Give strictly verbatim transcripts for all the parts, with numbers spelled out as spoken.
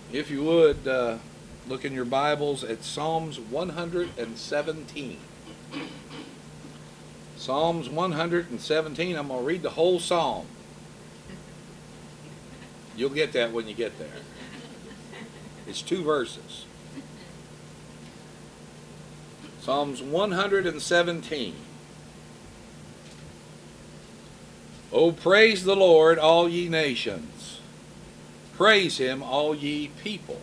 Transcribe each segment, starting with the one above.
If you would, uh, look in your Bibles at Psalms one hundred seventeen. Psalms one hundred seventeen. I'm going to read the whole psalm. You'll get that when you get there. It's two verses. Psalms one hundred seventeen. O praise the Lord, all ye nations. Praise him, all ye people.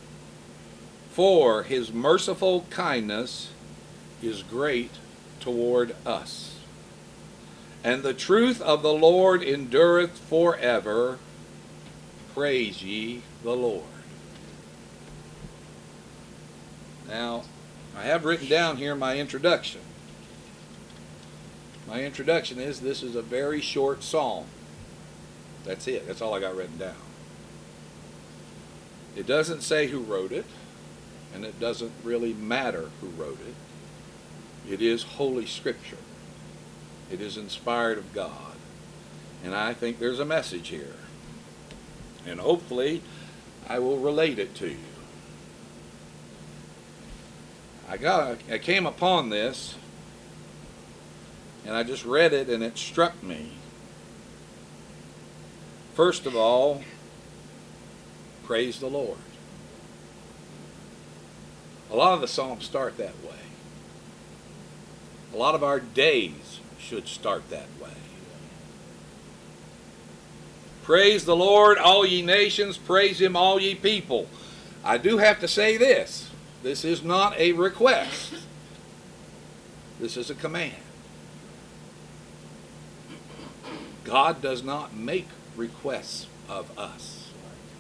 For his merciful kindness is great toward us. And the truth of the Lord endureth forever. Praise ye the Lord. Now, I have written down here my introduction. My introduction is this is a very short psalm. That's it. That's all I got written down. It doesn't say who wrote it, and it doesn't really matter who wrote it. It is Holy Scripture. It is inspired of God. And I think there's a message here. And hopefully I will relate it to you. I got I came upon this and I just read it and it struck me. First of all, praise the Lord. A lot of the Psalms start that way. A lot of our days should start that way. Praise the Lord, all ye nations. Praise him, all ye people. I do have to say this. This is not a request. This is a command. God does not make requests of us.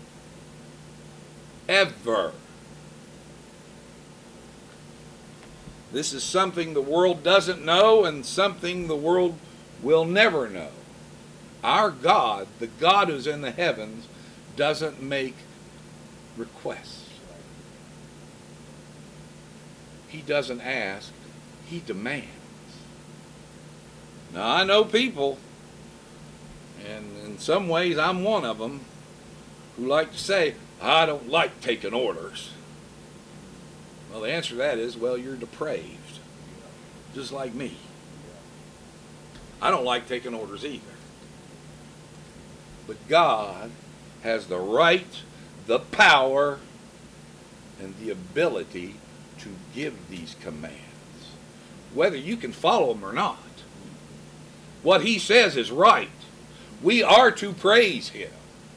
Ever. This is something the world doesn't know and something the world will never know. Our God, the God who's in the heavens, doesn't make requests. He doesn't ask, he demands. Now I know people, and in some ways I'm one of them, who like to say, I don't like taking orders. Well, the answer to that is, well, you're depraved, just like me. I don't like taking orders either. But God has the right, the power, and the ability to give these commands, whether you can follow them or not. What he says is right. We are to praise him.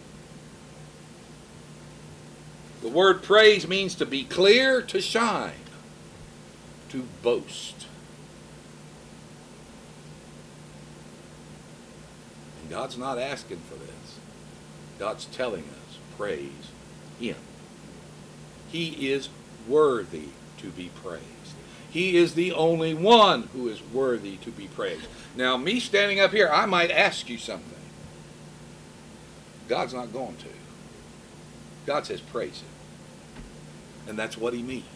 The word praise means to be clear, to shine, to boast. And God's not asking for this. God's telling us, praise him. He is worthy to be praised. He is the only one who is worthy to be praised. Now, me standing up here, I might ask you something. God's not going to. God says praise him. And that's what he means.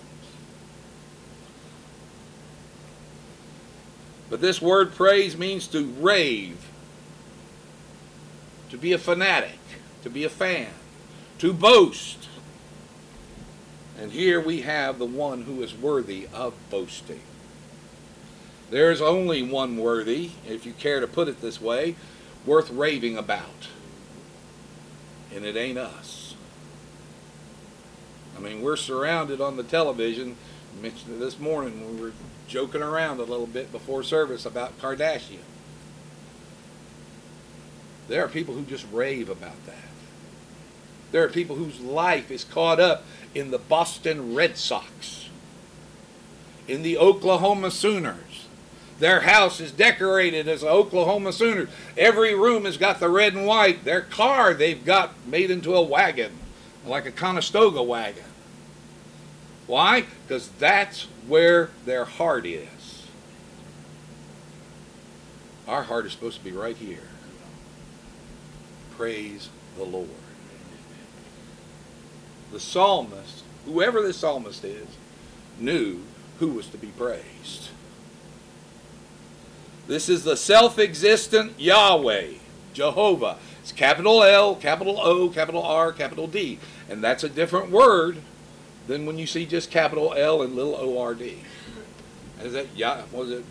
But this word praise means to rave, to be a fanatic, to be a fan, to boast. And here we have the one who is worthy of boasting. There's only one worthy, if you care to put it this way, worth raving about. And it ain't us. I mean, we're surrounded on the television. I mentioned it this morning when we were joking around a little bit before service about Kardashian. There are people who just rave about that. There are people whose life is caught up in the Boston Red Sox, in the Oklahoma Sooners. Their house is decorated as the Oklahoma Sooners. Every room has got the red and white. Their car they've got made into a wagon, like a Conestoga wagon. Why? Because that's where their heart is. Our heart is supposed to be right here. Praise the Lord. The psalmist, whoever the psalmist is, knew who was to be praised. This is the self-existent Yahweh, Jehovah, It's capital L, capital O, capital R, capital D. And that's a different word than when you see just capital L and little O R D. Is that, yeah, was it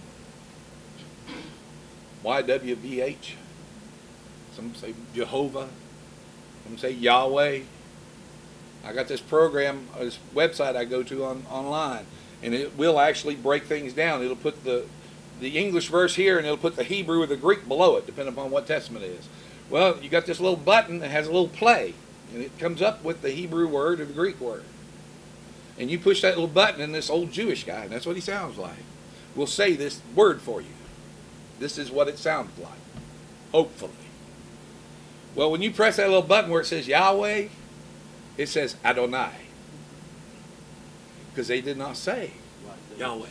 Y W V H? Some say Jehovah. Some say Yahweh. I got this program, this website I go to on online, and it will actually break things down. It'll put the the English verse here, and it'll put the Hebrew or the Greek below it, depending upon what testament it is. Well, you got this little button that has a little play, and it comes up with the Hebrew word or the Greek word. And you push that little button, and this old Jewish guy, and that's what he sounds like, will say this word for you. This is what it sounds like, hopefully. Well, when you press that little button where it says Yahweh, it says Adonai. Because they did not say Yahweh.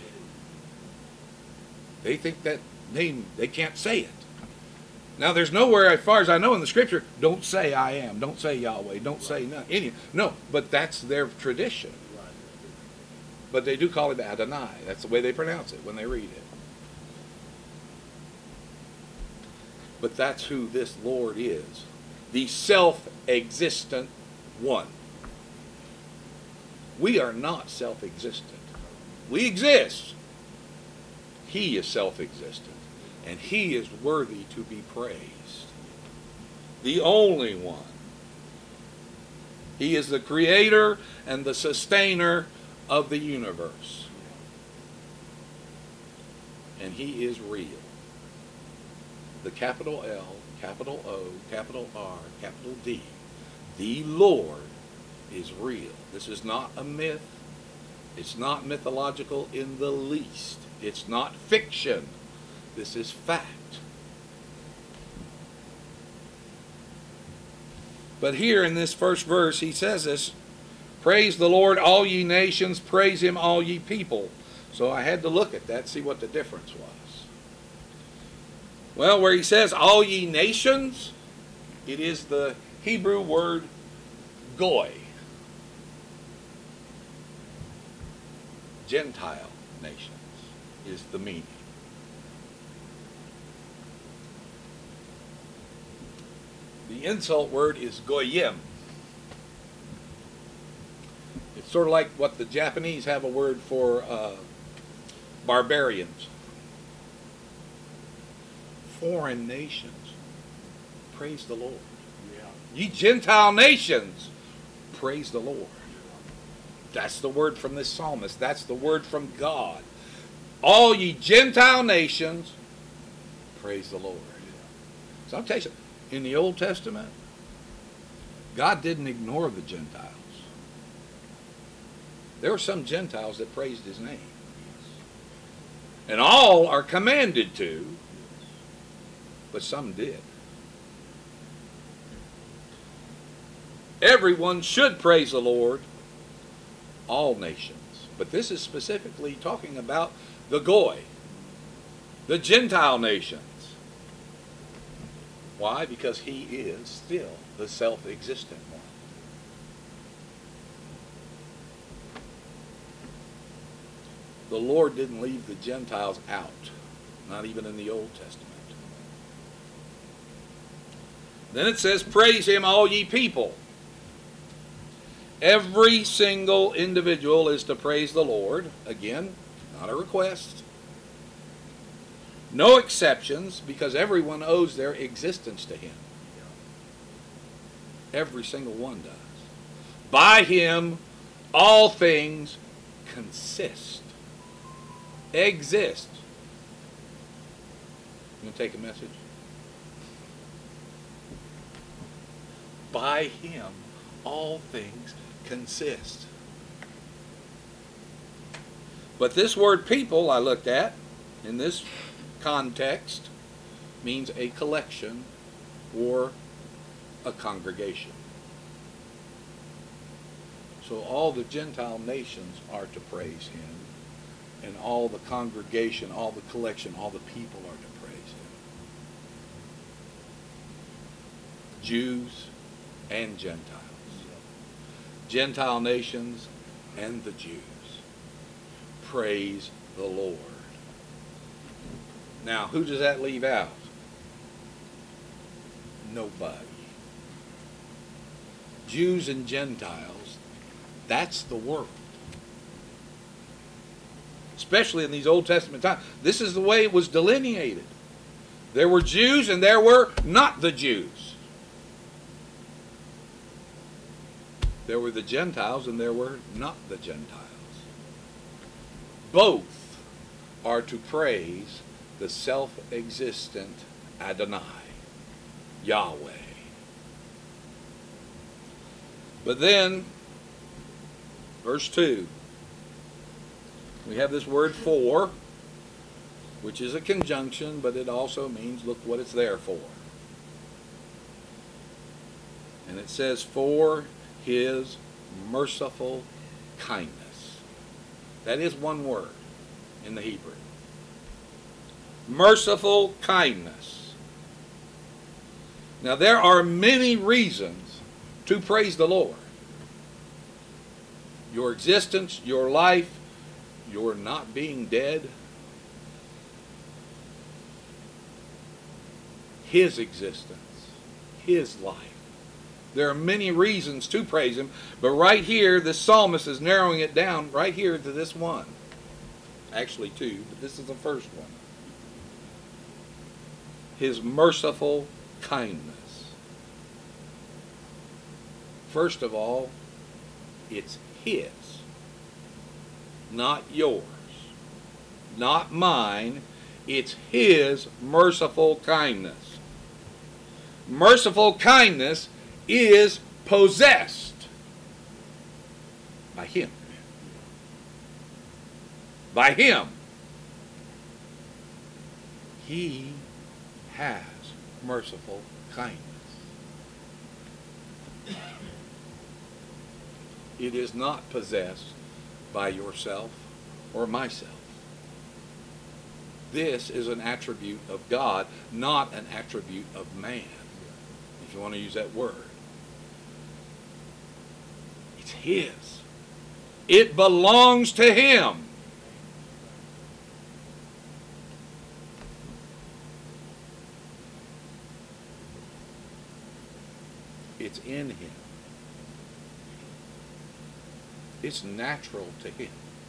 They think that name, they can't say it. Now, there's nowhere, as far as I know in the scripture, don't say I am, don't say Yahweh, don't say no, any, no, but that's their tradition. But they do call him Adonai. That's the way they pronounce it when they read it. But that's who this Lord is. The self-existent one. We are not self-existent. We exist. He is self-existent. And he is worthy to be praised. The only one. He is the creator and the sustainer of the universe. And he is real. The capital L, capital O, capital R, capital D. The Lord is real. This is not a myth. It's not mythological in the least. It's not fiction. This is fact. But here in this first verse, he says this, praise the Lord, all ye nations, praise him, all ye people. So I had to look at that, see what the difference was. Well, where he says, all ye nations, it is the Hebrew word goy. Gentile nations is the meaning. The insult word is goyim. It's sort of like what the Japanese have a word for uh, barbarians. Foreign nations, praise the Lord. Yeah. Ye Gentile nations, praise the Lord. That's the word from this psalmist. That's the word from God. All ye Gentile nations, praise the Lord. So I'll tell you something. In the Old Testament, God didn't ignore the Gentiles. There were some Gentiles that praised his name. And all are commanded to, but some did. Everyone should praise the Lord, all nations. But this is specifically talking about the Goy, the Gentile nations. Why? Because he is still the self-existent one. The Lord didn't leave the Gentiles out, not even in the Old Testament. Then it says, praise him, all ye people. Every single individual is to praise the Lord. Again, not a request. No exceptions, because everyone owes their existence to him. Every single one does. By him, all things consist. Exist. You want to take a message? By him, all things consist. But this word people I looked at in this context means a collection or a congregation. So all the Gentile nations are to praise him, and all the congregation, all the collection, all the people are to praise him. Jews and Gentiles. Gentile nations and the Jews. Praise the Lord. Now, who does that leave out? Nobody. Jews and Gentiles, that's the world. Especially in these Old Testament times. This is the way it was delineated. There were Jews and there were not the Jews. There were the Gentiles and there were not the Gentiles. Both are to praise the self-existent Adonai, Yahweh. But then, verse two, we have this word for, which is a conjunction, but it also means look what it's there for. And it says, for his merciful kindness. That is one word in the Hebrew. Merciful kindness. Now there are many reasons to praise the Lord. Your existence, your life, your not being dead, his existence, his life. There are many reasons to praise him, but right here, the psalmist is narrowing it down right here to this one. Actually two, but this is the first one. His merciful kindness. First of all, it's his, not yours, not mine. It's his merciful kindness. Merciful kindness is possessed by him. By him. He has merciful kindness. It is not possessed by yourself or myself. This is an attribute of God, not an attribute of man, if you want to use that word. It's his. It belongs to him. It's in him. It's natural to him.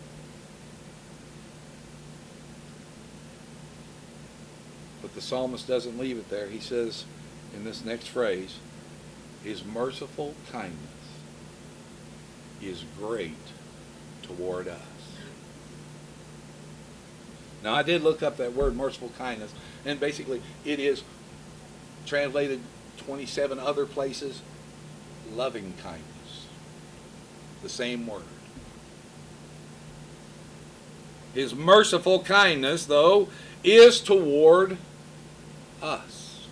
But the psalmist doesn't leave it there. He says in this next phrase, his merciful kindness is great toward us. Now I did look up that word merciful kindness, and basically it is translated twenty-seven other places, loving kindness. The same word. His merciful kindness, though, is toward us.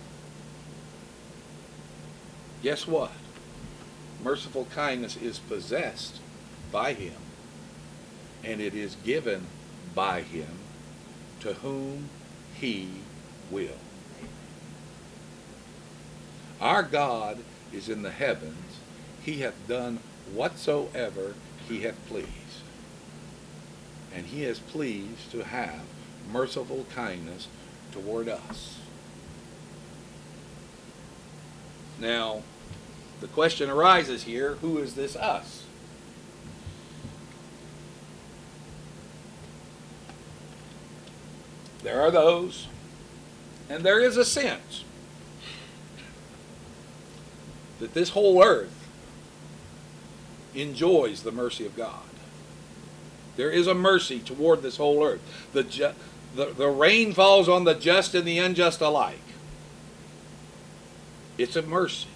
Guess what? Merciful kindness is possessed by him, and it is given by him to whom he will. Our God is in the heavens. He hath done whatsoever he hath pleased. And he is pleased to have merciful kindness toward us. Now, the question arises here, who is this us? There are those, and there is a sense that this whole earth enjoys the mercy of God. There is a mercy toward this whole earth. The, ju the, the rain falls on the just and the unjust alike. It's a mercy.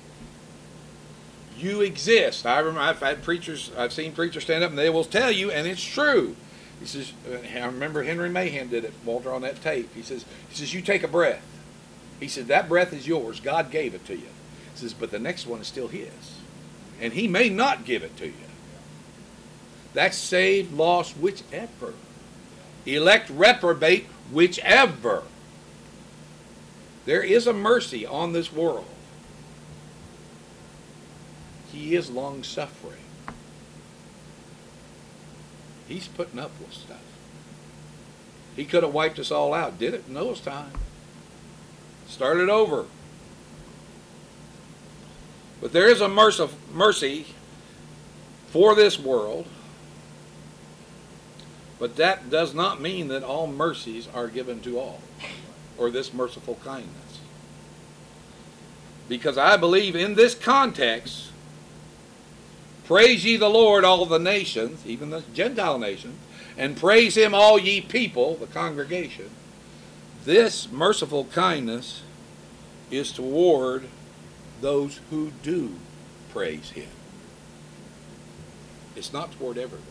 You exist. I remember I've had preachers, I've seen preachers stand up and they will tell you, and it's true. He says, I remember Henry Mahan did it, Walter, on that tape. He says, he says, you take a breath. He said, that breath is yours. God gave it to you. He says, but the next one is still his. And he may not give it to you. That's saved, lost, whichever. Elect, reprobate, whichever. There is a mercy on this world. He is long-suffering. He's putting up with stuff. He could have wiped us all out. Did it in Noah's time. Started over. But there is a mercy for this world, but that does not mean that all mercies are given to all, or this merciful kindness. Because I believe in this context, praise ye the Lord, all the nations, even the Gentile nations, and praise him, all ye people, the congregation. This merciful kindness is toward those who do praise him. It's not toward everyone.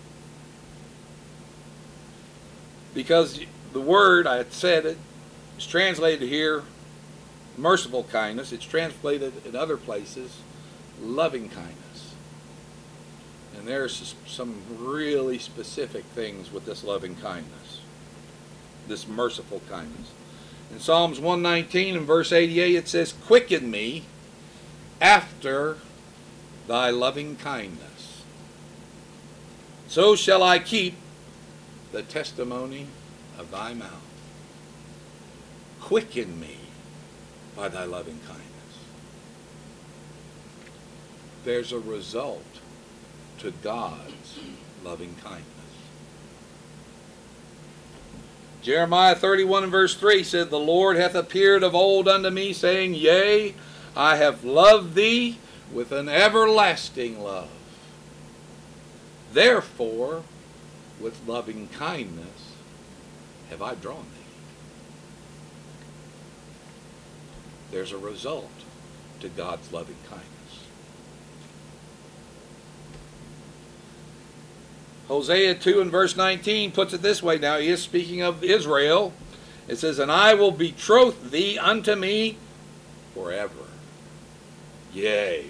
Because the word, I had said it, is translated here, merciful kindness. It's translated in other places, loving kindness. And there's some really specific things with this loving kindness, this merciful kindness. In Psalms one nineteen and verse eighty-eight, it says, quicken me after thy loving kindness. So shall I keep the testimony of thy mouth. Quicken me by thy loving kindness. There's a result to God's loving kindness. Jeremiah thirty-one and verse three said, the Lord hath appeared of old unto me, saying, yea, I have loved thee with an everlasting love. Therefore, with loving kindness have I drawn thee. There's a result to God's loving kindness. Hosea two and verse nineteen puts it this way. Now he is speaking of Israel. It says, and I will betroth thee unto me forever. Yea.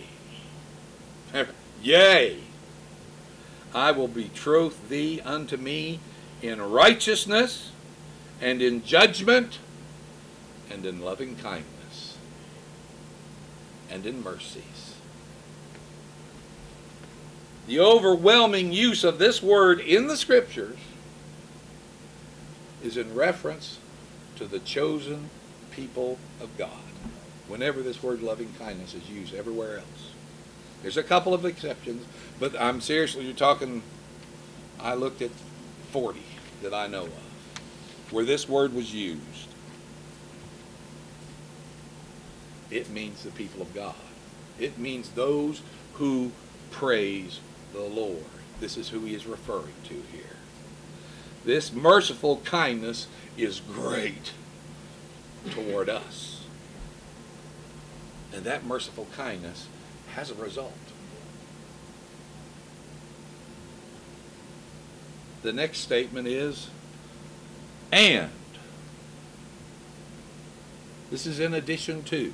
Yea. I will betroth thee unto me in righteousness and in judgment and in loving kindness and in mercies. The overwhelming use of this word in the Scriptures is in reference to the chosen people of God. Whenever this word loving kindness is used everywhere else. There's a couple of exceptions, but I'm seriously, you're talking, I looked at forty that I know of, where this word was used. It means the people of God. It means those who praise the Lord. This is who he is referring to here. This merciful kindness is great toward us. And that merciful kindness has a result. The next statement is, and. This is in addition to.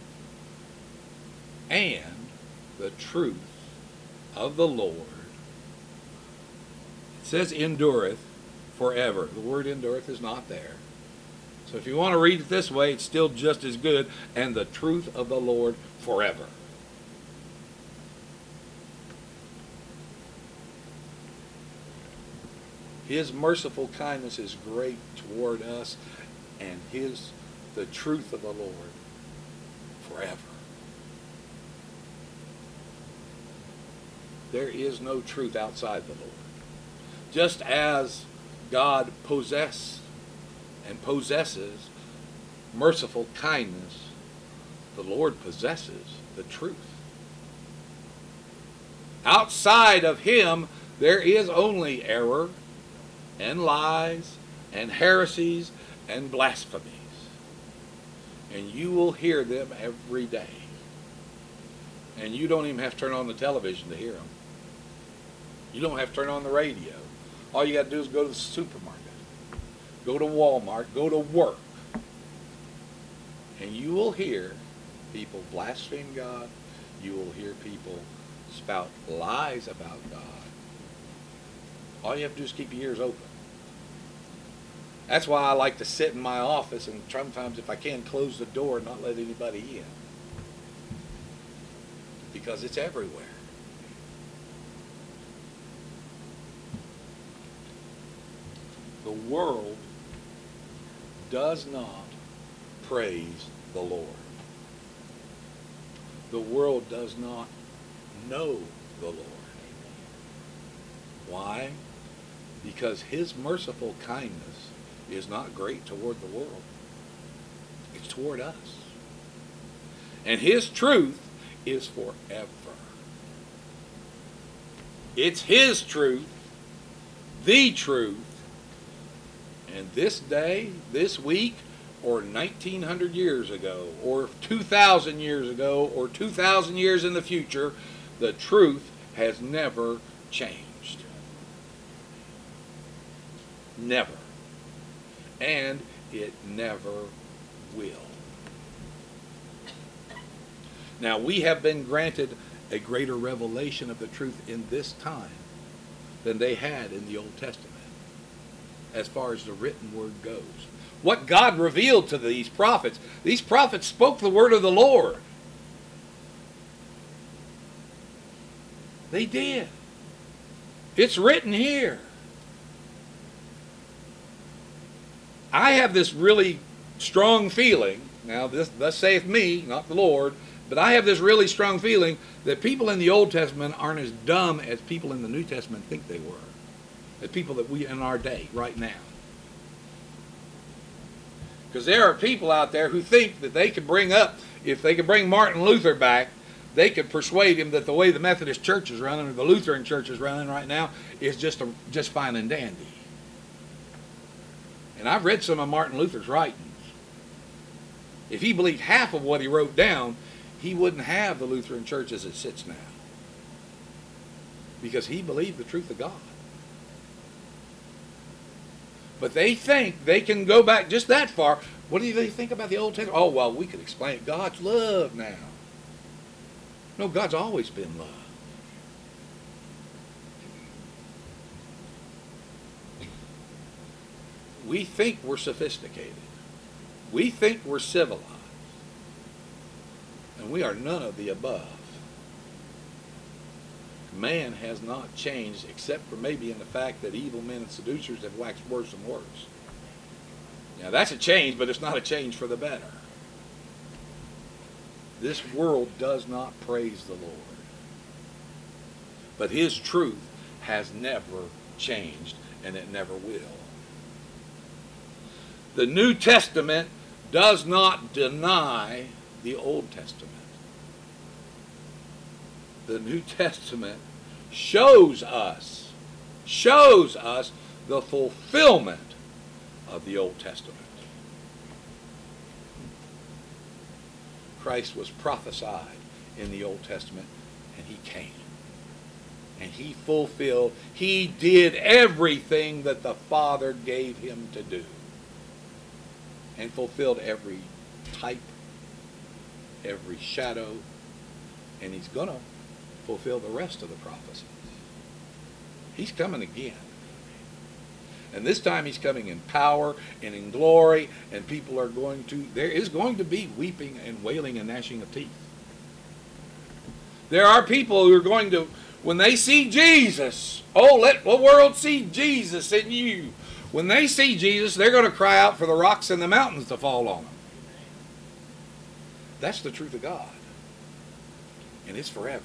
And the truth of the Lord. It says endureth forever. The word endureth is not there. So if you want to read it this way, it's still just as good. And the truth of the Lord forever. His merciful kindness is great toward us, and his the truth of the Lord forever. There is no truth outside the Lord. Just as God possesses and possesses merciful kindness, the Lord possesses the truth. Outside of him, there is only error and lies and heresies and blasphemies. And you will hear them every day. And you don't even have to turn on the television to hear them. You don't have to turn on the radio. All you got to do is go to the supermarket, go to Walmart, go to work. And you will hear people blaspheme God. You will hear people spout lies about God. All you have to do is keep your ears open. That's why I like to sit in my office and sometimes, if I can, close the door and not let anybody in. Because it's everywhere. The world does not praise the Lord. the world does not know the Lord. Why? Because his merciful kindness is not great toward the world. It's toward us. And his truth is forever. It's his truth, the truth. And this day, this week, or nineteen hundred years ago, or two thousand years ago, or two thousand years in the future, the truth has never changed. Never. And it never will. Now, we have been granted a greater revelation of the truth in this time than they had in the Old Testament, as far as the written word goes. What God revealed to these prophets, these prophets spoke the word of the Lord. They did. It's written here. I have this really strong feeling, now this thus saith me, not the Lord, but I have this really strong feeling that people in the Old Testament aren't as dumb as people in the New Testament think they were. As people that we in our day, right now. Because there are people out there who think that they could bring up, if they could bring Martin Luther back, they could persuade him that the way the Methodist Church is running, or the Lutheran Church is running right now, is just a, just fine and dandy. And I've read some of Martin Luther's writings. If he believed half of what he wrote down, he wouldn't have the Lutheran Church as it sits now. Because he believed the truth of God. But they think they can go back just that far. What do they think about the Old Testament? Oh, well, we could explain it. God's love now. No, God's always been love. We think we're sophisticated. We think we're civilized. And we are none of the above. Man has not changed, except for maybe in the fact that evil men and seducers have waxed worse and worse. Now that's a change, but it's not a change for the better. This world does not praise the Lord. But his truth has never changed, and it never will. The New Testament does not deny the Old Testament. The New Testament shows us, shows us the fulfillment of the Old Testament. Christ was prophesied in the Old Testament, and he came. And he fulfilled, he did everything that the Father gave him to do. And fulfilled every type, every shadow, and he's going to fulfill the rest of the prophecies. He's coming again. And this time he's coming in power and in glory, and people are going to, there is going to be weeping and wailing and gnashing of teeth. There are people who are going to, when they see Jesus, oh, let the world see Jesus in you. When they see Jesus, they're going to cry out for the rocks and the mountains to fall on them. That's the truth of God. And it's forever.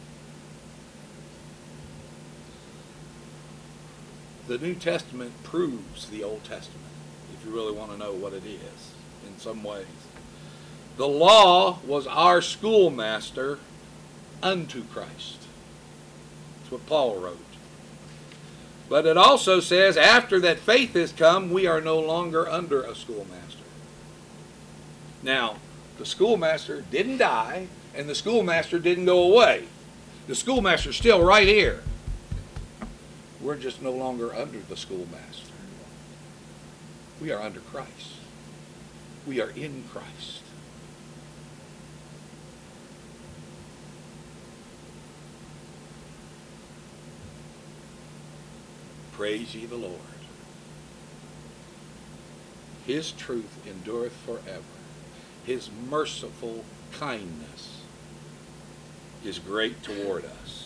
The New Testament proves the Old Testament, if you really want to know what it is, in some ways. The law was our schoolmaster unto Christ. That's what Paul wrote. But it also says, after that faith has come, we are no longer under a schoolmaster. Now, the schoolmaster didn't die, and the schoolmaster didn't go away. The schoolmaster's still right here. We're just no longer under the schoolmaster. We are under Christ. We are in Christ. Praise ye the Lord. His truth endureth forever. His merciful kindness is great toward us.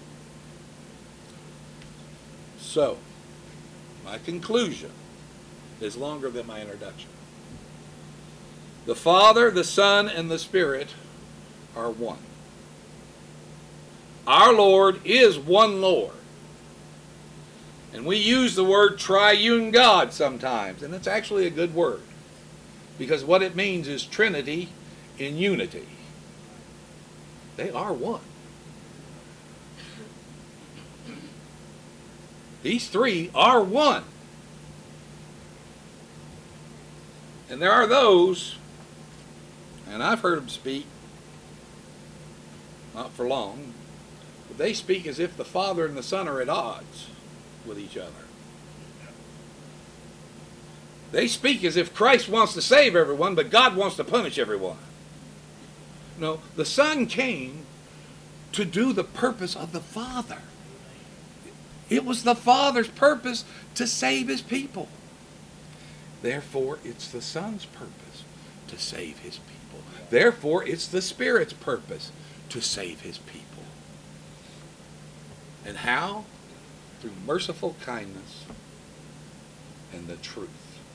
So, my conclusion is longer than my introduction. The Father, the Son, and the Spirit are one. Our Lord is one Lord. And we use the word triune God sometimes, and it's actually a good word, because what it means is Trinity in unity. They are one. These three are one. And there are those, and I've heard them speak, not for long, but they speak as if the Father and the Son are at odds with each other. They speak as if Christ wants to save everyone, but God wants to punish everyone. No, the Son came to do the purpose of the Father. It was the Father's purpose to save his people. Therefore, it's the Son's purpose to save his people. Therefore, it's the Spirit's purpose to save his people. And how? Through merciful kindness and the truth.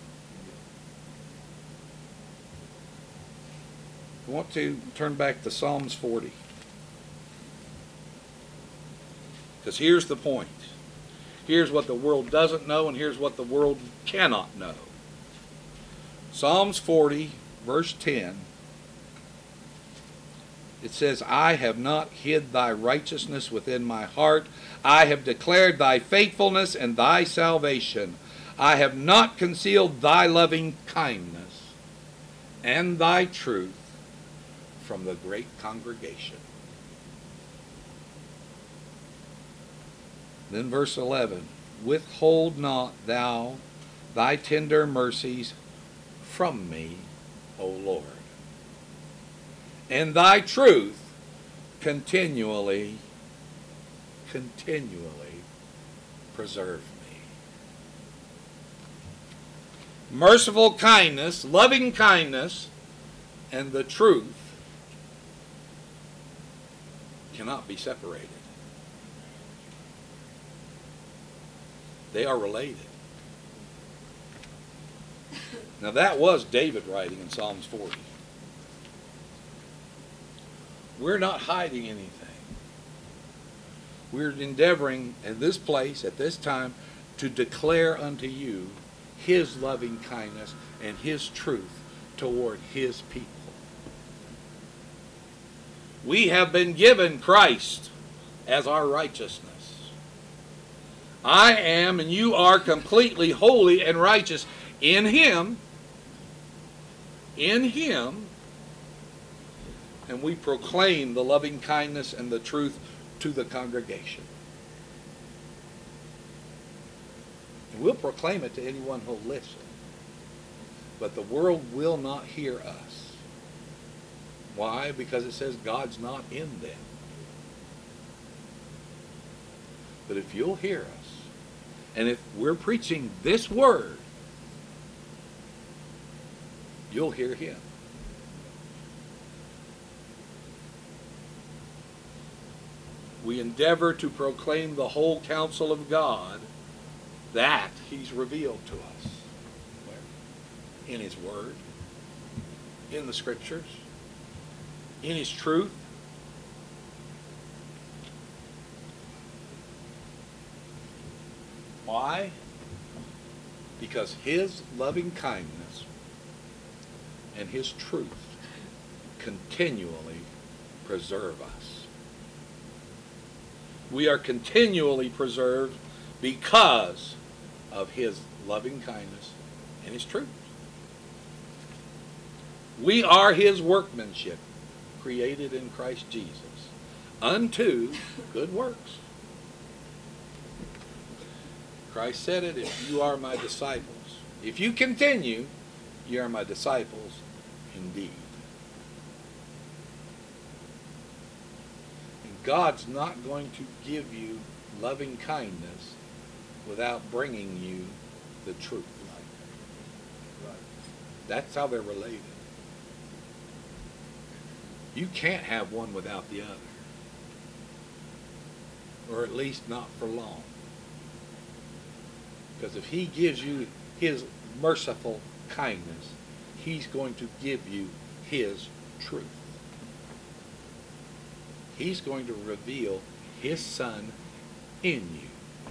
I want to turn back to Psalms forty. Because here's the point. Here's what the world doesn't know, and here's what the world cannot know. Psalms forty, verse ten. It says, I have not hid thy righteousness within my heart. I have declared thy faithfulness and thy salvation. I have not concealed thy loving kindness and thy truth from the great congregation. Then verse eleven, withhold not thou thy tender mercies from me, O Lord, and thy truth continually, continually preserve me. Merciful kindness, loving kindness, and the truth cannot be separated. They are related. Now that was David writing in Psalms forty. We're not hiding anything. We're endeavoring at this place, at this time, to declare unto you his loving kindness and his truth toward his people. We have been given Christ as our righteousness. I am and you are completely holy and righteous in him. In him. And we proclaim the loving kindness and the truth to the congregation. And we'll proclaim it to anyone who'll listen. But the world will not hear us. Why? Because it says God's not in them. But if you'll hear us, and if we're preaching this word, you'll hear him. We endeavor to proclaim the whole counsel of God that he's revealed to us. In his word, in the scriptures, in his truth. Why? Because his loving kindness and his truth continually preserve us. We are continually preserved because of his loving kindness and his truth. We are his workmanship, created in Christ Jesus, unto good works. Christ said it, if you are my disciples, if you continue, you are my disciples indeed. And God's not going to give you loving kindness without bringing you the truth. That's how they're related. You can't have one without the other. Or at least not for long. Because if he gives you his merciful kindness, he's going to give you his truth. He's going to reveal his Son in you.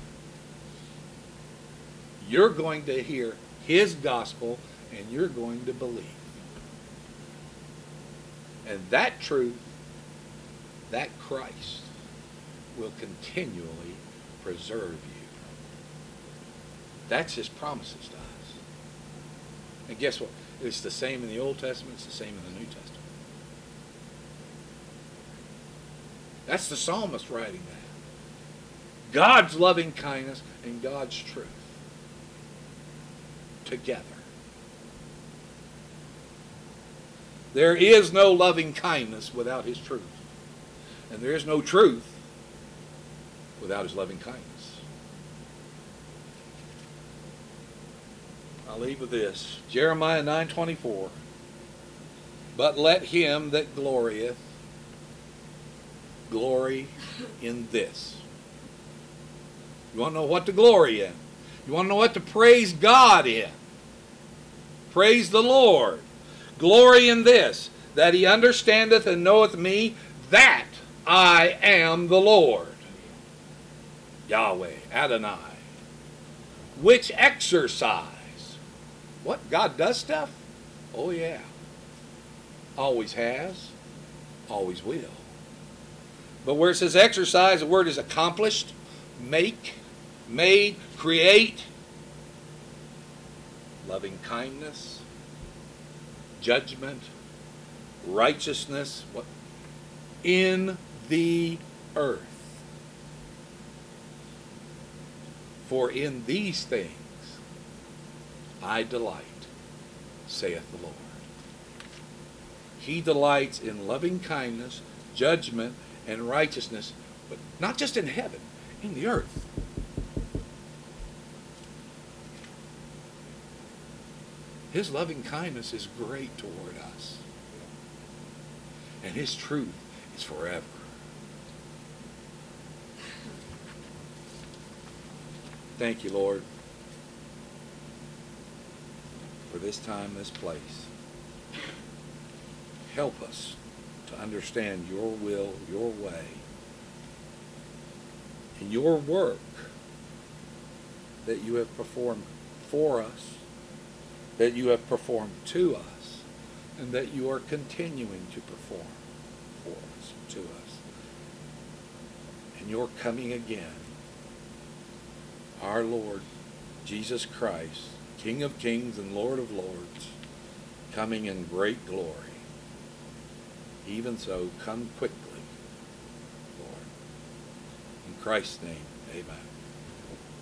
You're going to hear his gospel, and you're going to believe. And that truth, that Christ, will continually preserve you. That's his promises to us. And guess what? It's the same in the Old Testament, it's the same in the New Testament. That's the psalmist writing that. God's loving kindness and God's truth together. There is no loving kindness without his truth. And there is no truth without his loving kindness. I'll leave with this. Jeremiah nine twenty-four. But let him that glorieth glory in this. You want to know what to glory in? You want to know what to praise God in? Praise the Lord. Glory in this, that he understandeth and knoweth me, that I am the Lord. Yahweh, Adonai. Which exercise. What? God does stuff? Oh yeah. Always has. Always will. But where it says exercise, the word is accomplished, make, made, create. Loving kindness, judgment, righteousness, what? In the earth. For in these things I delight, saith the Lord. He delights in loving kindness, judgment, and righteousness, but not just in heaven, in the earth. His loving kindness is great toward us. And his truth is forever. Thank you, Lord, for this time, this place. Help us to understand your will, your way, and your work that you have performed for us, that you have performed to us, and that you are continuing to perform for us, to us. And you're coming again. Our Lord Jesus Christ, King of kings and Lord of lords, coming in great glory. Even so, come quickly, Lord. In Christ's name, amen.